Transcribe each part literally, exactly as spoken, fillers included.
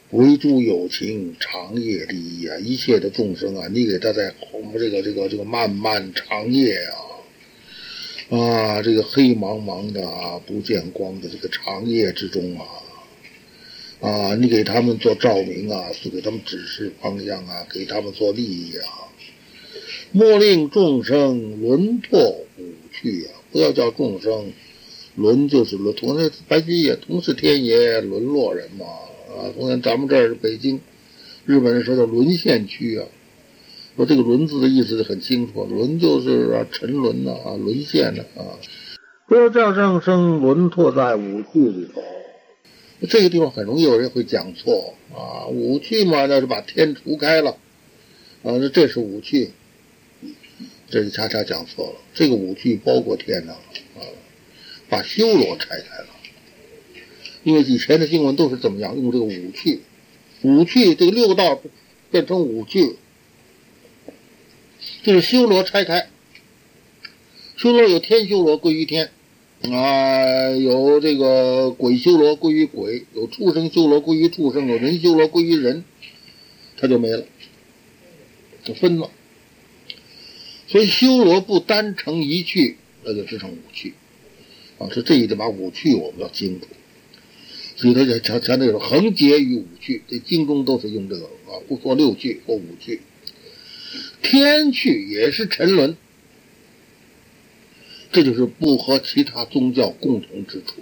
为诸有情，长夜利益啊！一切的众生啊，你给他在我们这个这个这个漫漫长夜啊，啊，这个黑茫茫的啊，不见光的这个长夜之中啊，啊，你给他们做照明啊，是给他们指示方向啊，给他们做利益啊。莫令众生沦破五趣啊！不要叫众生沦，就是沦，同是白居易，同是天爷沦落人嘛。啊，同样咱们这儿北京，日本人说叫沦陷区啊。说这个沦字的意思很清楚，沦就是啊沉沦呐、啊，沦陷呐 啊, 啊。不要叫众生沦拓在五趣里头。这个地方很容易有人会讲错啊，五趣嘛，那是把天除开了啊，这是五趣。这是恰恰讲错了，这个五趣包括天呐，啊，把修罗拆开了。因为以前的经文都是怎么样用这个五趣，五趣这个六道变成五趣，就是修罗拆开。修罗有天修罗归于天，啊，有这个鬼修罗归于鬼，有畜生修罗归于畜生，有人修罗归于人，他就没了，就分了。所以修罗不单成一趣，那就只成五趣啊！是这一点，把五趣我们要清楚。所以他就强强调说横结于五趣，这经中都是用这个啊，不说六趣或五趣。天趣也是沉沦，这就是不和其他宗教共同之处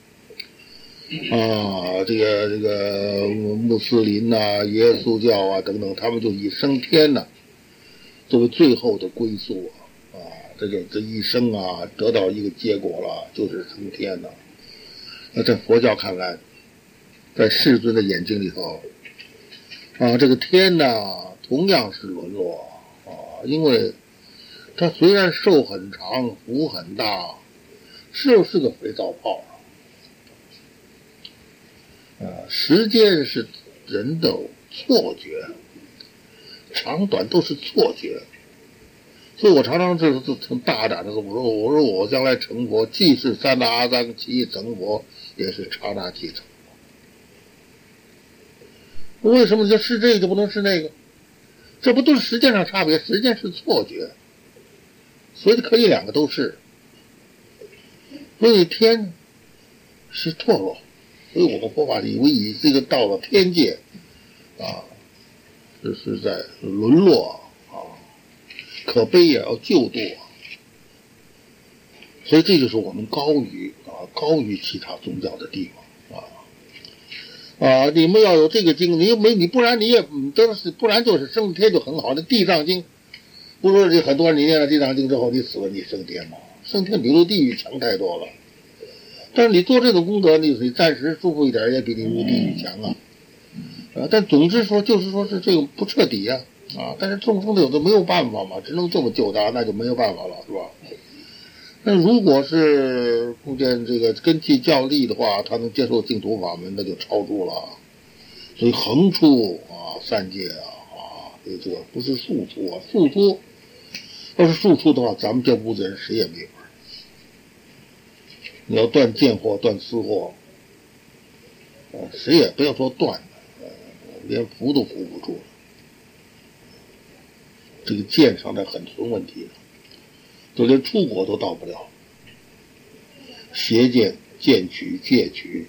啊！这个这个穆斯林呐、啊、耶稣教啊等等，他们就以升天呐、啊。作为最后的归宿啊，啊，这就这一生啊，得到一个结果了，就是升天了。那在佛教看来，在世尊的眼睛里头，啊，这个天呢，同样是沦落啊，因为它虽然寿很长，福很大，就是个肥皂泡啊，时间是人的错觉。长短都是错觉，所以我常常就是从大胆的说，我说我说我将来成佛，既是三大阿僧祇业成佛，也是刹那即成佛。为什么就是这个就不能是那个？这不都是时间上差别？时间是错觉，所以可以两个都是。所以天是堕落，所以我们佛法以为以这个到了天界啊。这是在沦落啊，可悲也要救度啊，所以这就是我们高于啊高于其他宗教的地方啊啊！你们要有这个经，你没你不然你也真是不然就是升天就很好。那地藏经，不是这很多人你念了地藏经之后你死了你升天吗？升天比入地狱强太多了。但是你做这种功德，你你暂时舒服一点，也比你入地狱强啊。啊，但总之说就是说是这个不彻底呀、啊，啊，但是众生的有的没有办法嘛，只能这么救他，那就没有办法了，是吧？那如果是封建这个根器较利的话，他能接受净土法门，那就超出了。所以横出啊三界啊啊，这个不是速出啊，速出要是速出的话，咱们这屋子人谁也没法。你要断见惑，断私惑，啊，谁也不要说断。连扶都扶不住了，这个剑上的很存问题了，就连出国都到不了。邪剑、剑曲、戒曲、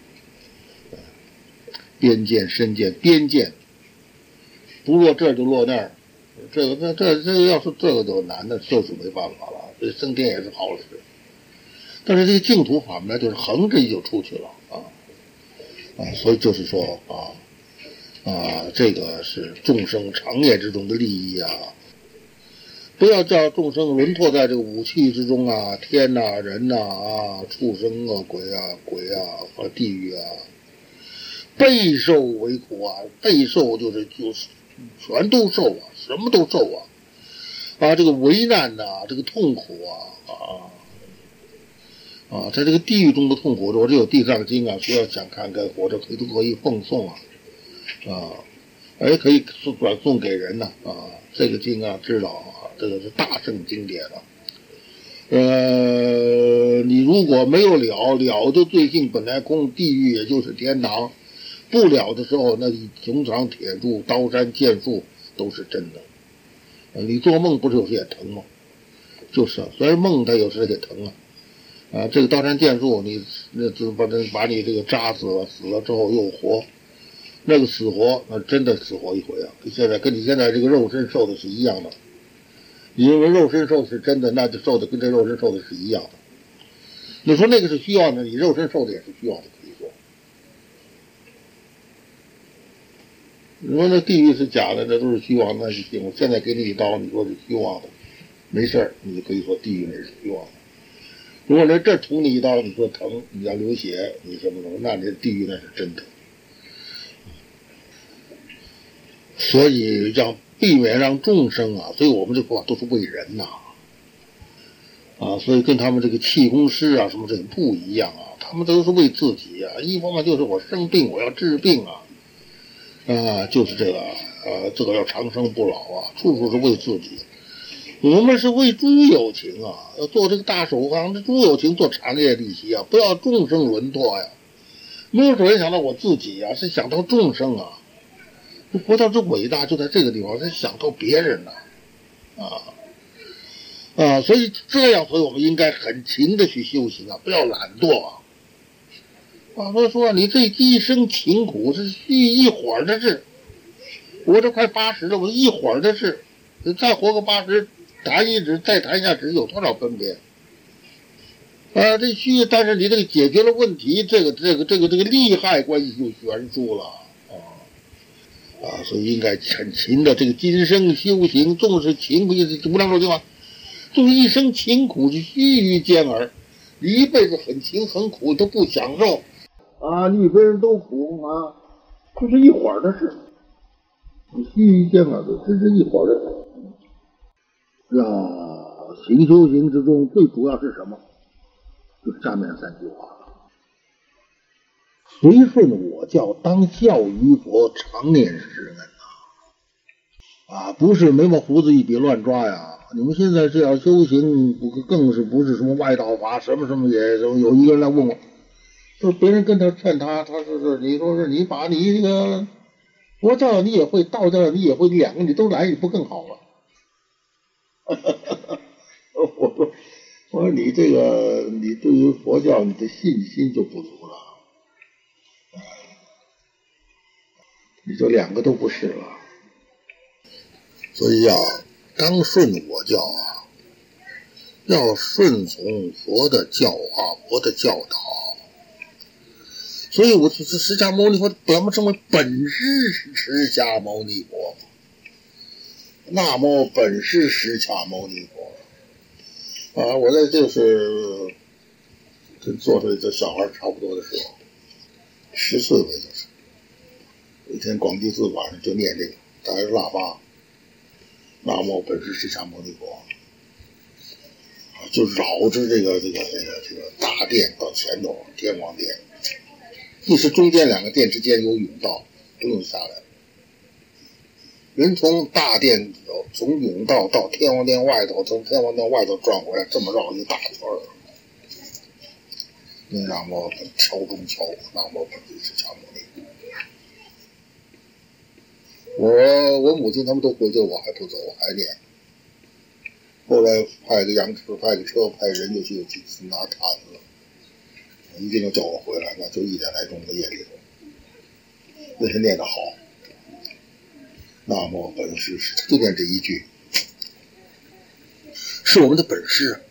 边剑、身剑、边剑，不落这儿就落那儿。这个、这、这、这个要是这个就难的，就是没办法了。所以升天也是好事，但是这个净土法门呢，就是横着就出去了啊啊，所以就是说啊。啊，这个是众生长夜之中的利益啊！不要叫众生沦拓在这个五趣之中啊，天呐、啊、人呐 啊, 啊，畜生啊、鬼啊、鬼啊和地狱啊，备受为苦啊！备受就是就是全都受啊，什么都受啊！啊，这个为难呐、啊，这个痛苦啊啊啊，在这个地狱中的痛苦，我这有地藏经啊，需要想看看，我这可以都可以奉送啊。啊，而可以转送给人呢 啊, 啊，这个经啊，知道啊，这个是大圣经典了。呃，你如果没有了了就罪性本来空，地狱也就是天堂， 不了的时候，那铜肠铁柱、刀山剑术都是真的。你做梦不是有时也疼吗？就是，虽然梦它有时也疼啊。啊，这个刀山剑术，你那就把那把你这个扎死了，死了之后又活，那个死活，那真的死活一回啊！现在跟你现在这个肉身受的是一样的。你认为肉身受的是真的，那就受的跟这肉身受的是一样的。你说那个是虚妄的，你肉身受的也是虚妄的，可以说。你说那地狱是假的，那都是虚妄，那就行。我现在给你一刀，你说是虚妄的，没事儿，你就可以说地狱那是虚妄的。如果在这捅你一刀，你说疼，你要流血，你什么什么，那你地狱那是真的。所以要避免让众生啊，所以我们这话都是为人呐、啊，啊，所以跟他们这个气功师啊什么这个不一样啊，他们都是为自己啊，一方面就是我生病我要治病啊，啊，就是这个呃，这个要长生不老啊，处处是为自己。我们是为诸有情啊，要做这个大守纲，这诸有情做长夜利息啊，不要众生轮脱呀。没有首先想到我自己啊，是想到众生啊。佛教之伟大就在这个地方，是想到别人呐、啊，啊啊，所以这样，所以我们应该很勤的去修行啊，不要懒惰啊。啊，所以说你这一生勤苦是一一会儿的事，我这快八十了，我一会儿的事，再活个八十。谈一指再谈一下指有多少分别啊？这虚，但是你这个解决了问题，这个这个这个这个利害关系就悬殊了啊啊！所以应该很勤的这个今生修行，纵是勤苦，无量寿经嘛，纵一生勤苦是须臾间儿，你一辈子很勤很苦都不享受啊！你比别人都苦啊，这是一会儿的事，你须臾间儿的，这是一会儿的事。要行修行之中，最主要是什么？就是下面三句话：随顺我教，当效于佛，常念世恩呐。啊，不是眉毛胡子一笔乱抓呀！你们现在这样修行，更是不是什么外道法，什么什么也有一个人来问我，说别人跟他劝他，他说是你说是你把你这个佛教你也会，道教你也会，两个你都来，你不更好吗？我说，我说你这个，你对于佛教你的信心就不足了，你就两个都不是了。所以啊，当顺我教啊，要顺从佛的教化，佛的教导。所以我是释迦牟尼佛，咱们称为本师释迦牟尼佛。那么本师释迦牟尼佛啊，我在就是跟做出这小孩差不多的时候，十岁为就是，有一天广济寺晚上就念这个，打着喇叭，那么本师释迦牟尼佛，啊，就绕着这个这个这个这个大殿到前头天王殿，即使中间两个殿之间有甬道，不用下来。人从大殿走，从甬道到天王殿外头，从天王殿外头转回来，这么绕一大圈儿。那南无本敲钟敲鼓，南无本师释迦牟尼。我我母亲他们都回去，我还不走，我还念。后来派个洋车，派个车，派人就去去拿毯子，一定要叫我回来，那就一点来钟的夜里头。那是念得好。那么本师是就念这一句，是我们的本事，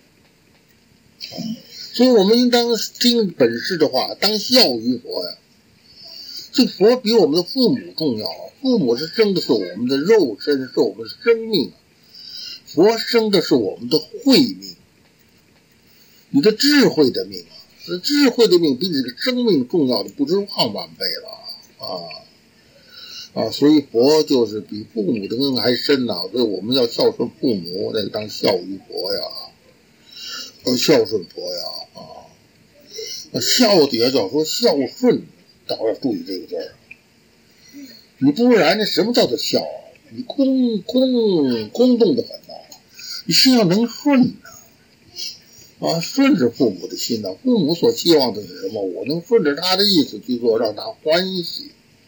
所以我们应当听本事的话，当效于佛呀。这佛比我们的父母重要，父母是生的是我们的肉身，是我们的生命，佛生的是我们的慧命，你的智慧的命啊，这智慧的命比你的生命重要的不知万万倍了啊！啊，所以佛就是比父母的恩还深呐、啊，所以我们要孝顺父母，那个当孝于佛呀，要孝顺佛呀啊。那孝底下叫说孝顺，大伙要注意这个字儿。你不然呢？什么叫做孝？你空空空洞的很呐、啊，你心要能顺呐、啊，啊，顺着父母的心呐、啊。父母所期望的是什么？我能顺着他的意思去做，让他欢喜。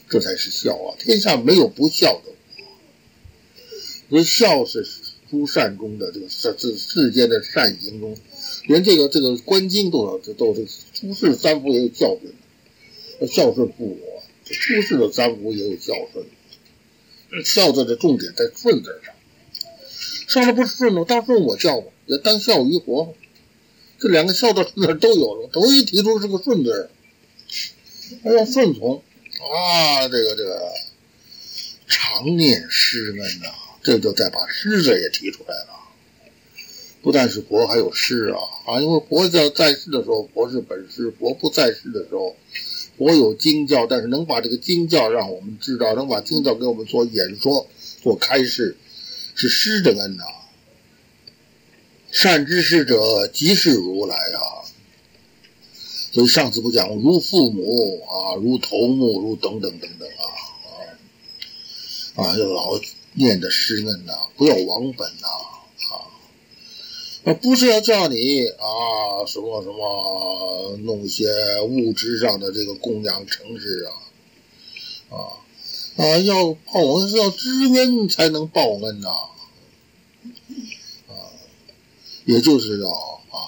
这才是孝啊！天下没有不孝的，所以孝是诸善中的这个世世世间的善行中，连这个这个观经都有都这出世三福也有教训，孝顺父母，出世的三福也有孝顺。孝字的重点在顺字上，上了不是顺了，当顺我孝嘛，也当孝于活嘛。这两个孝字都有了，头一提出是个顺字，还要顺从啊！这个这个常念师恩呐、啊，这就再把师字也提出来了。不但是佛，还有师啊啊！因为佛在在世的时候，佛是本师；佛不在世的时候，佛有经教，但是能把这个经教让我们知道，能把经教给我们做演说、做开示，是师的恩呐、啊。善知识者，即是如来啊。所以上次不讲如父母啊，如头目，如等等等等啊啊啊！要老念的师恩呐、啊，不要忘本呐啊！不是要叫你啊什么什么弄一些物质上的这个供养城市啊啊啊！要报恩是要知恩才能报恩呐 啊, 啊，也就是要啊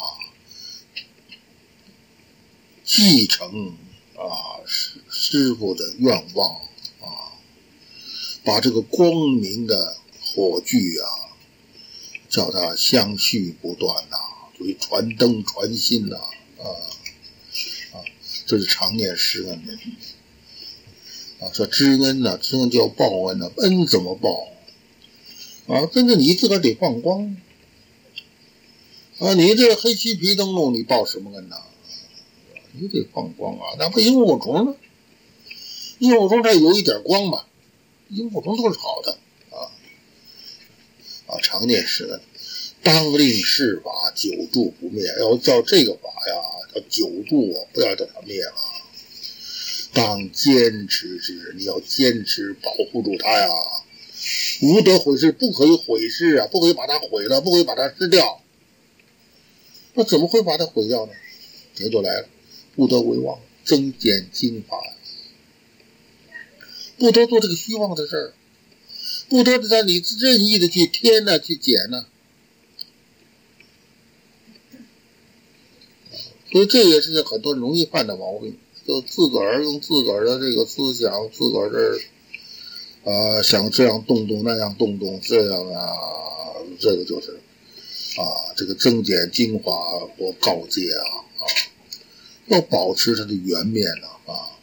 继承啊师师父的愿望啊，把这个光明的火炬啊，叫它相续不断呐、啊，所以传灯传心呐 啊, 啊啊，这是常念师恩的啊。说知恩呐、啊，知恩叫报恩呐、啊，恩怎么报啊？真正你自个儿得放光啊！你这黑漆皮灯笼，你报什么恩呐、啊？你得放光啊！哪怕萤火虫呢？萤火虫它有一点光吧，萤火虫都是好的啊啊！常念师恩，当令是法久住不灭，要叫这个法呀，要久住啊，不要叫它灭了。当坚持之，你要坚持保护住它呀，无得毁失，不可以毁失啊，不可以把它毁了，不可以把它失掉。那怎么会把它毁掉呢？这就来了，不得为妄，增减精法，不得做这个虚妄的事儿，不得在你任意的去添呢、啊，去减呢、啊。所以这也是很多人容易犯的毛病，就自个儿用自个儿的这个思想，自个儿这啊想这样动动那样动动，这样啊，这个就是啊这个增减精华或告诫啊啊，要保持它的原面呢 啊, 啊